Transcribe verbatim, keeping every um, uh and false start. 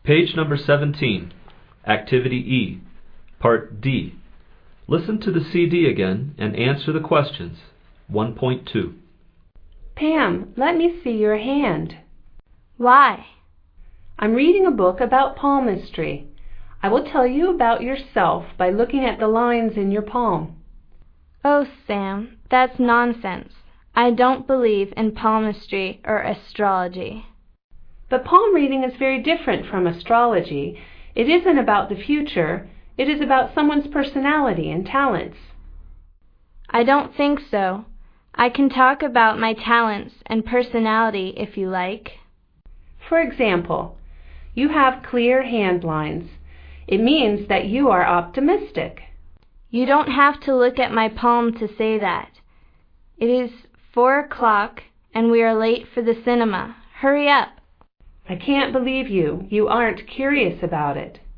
Page number seventeen, Activity E, Part D. Listen to the C D again and answer the questions. one point two. Pam, let me see your hand. Why? I'm reading a book about palmistry. I will tell you about yourself by looking at the lines in your palm. Oh, Sam, that's nonsense. I don't believe in palmistry or astrology. But palm reading is very different from astrology. It isn't about the future. It is about someone's personality and talents. I don't think so. I can talk about my talents and personality if you like. For example, you have clear hand lines. It means that you are optimistic. You don't have to look at my palm to say that. It is four o'clock and we are late for the cinema. Hurry up. I can't believe you. You aren't curious about it.